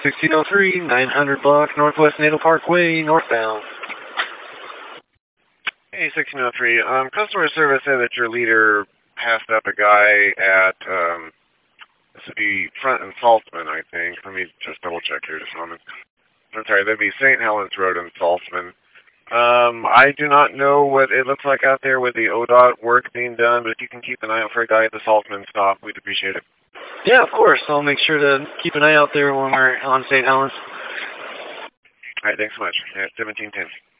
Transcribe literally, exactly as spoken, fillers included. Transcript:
sixteen oh three, nine hundred block, Northwest Natal Parkway, northbound. Hey, sixteen oh three. Um, customer service said that your leader passed up a guy at, um, this would be Front and Saltzman, I think. Let me just double check here just a moment. I'm sorry, that'd be Saint Helens Road and Saltzman. Um, I do not know what it looks like out there with the O D O T work being done, but if you can keep an eye out for a guy at the Saltzman stop, we'd appreciate it. Yeah, of course. I'll make sure to keep an eye out there when we're on Saint Helens. All right, thanks so much. At seventeen ten.